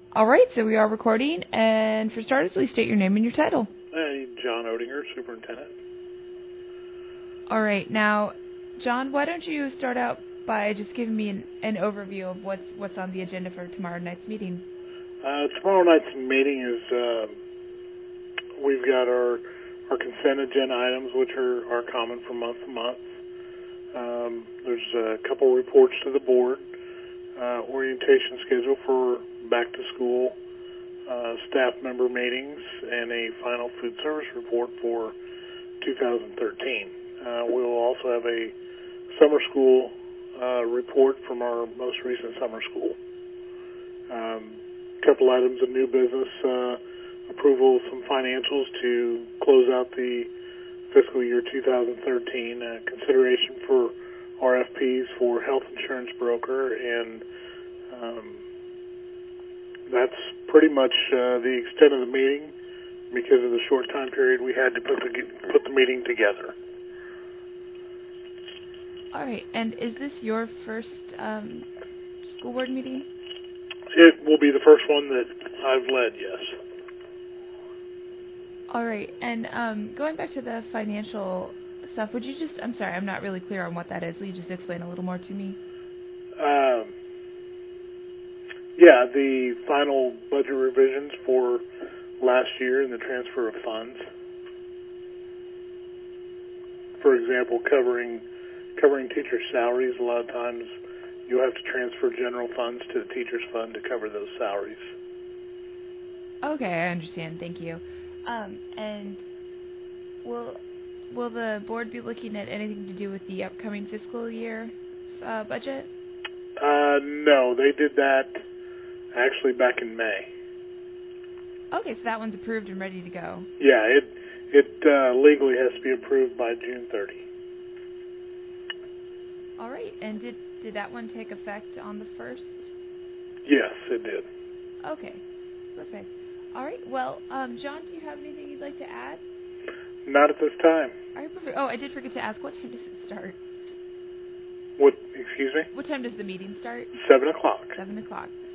All right, so we are recording, and for starters, please state your name and your title. Hey, John Odinger, Superintendent. All right, now, John, why don't you start out by just giving me an overview of what's on the agenda for tomorrow night's meeting? Tomorrow night's meeting is, we've got our consent agenda items, which are common from month to month. There's a couple reports to the board, orientation schedule for back to school, staff member meetings, and a final food service report for 2013. We'll also have a summer school report from our most recent summer school. A couple items of new business, approval of some financials to close out the fiscal year 2013, consideration for RFPs for health insurance broker, and that's pretty much the extent of the meeting. Because of the short time period, we had to put the meeting together. All right, and is this your first school board meeting? It will be the first one that I've led, yes. All right, and going back to the financial stuff, would you just, I'm sorry, I'm not really clear on what that is. Will you just explain a little more to me? Yeah, the final budget revisions for last year and the transfer of funds. For example, covering teacher salaries, a lot of times you'll have to transfer general funds to the teacher's fund to cover those salaries. Okay, I understand. Thank you. And will the board be looking at anything to do with the upcoming fiscal year budget? No, they did that actually back in May. Okay, so that one's approved and ready to go. Yeah, it legally has to be approved by June 30. All right, and did that one take effect on the 1st? Yes, it did. Okay, perfect. All right, well, John, do you have anything you'd like to add? Not at this time. All right, perfect. Oh, I did forget to ask, what time does it start? What, excuse me? What time does the meeting start? 7 o'clock. 7 o'clock.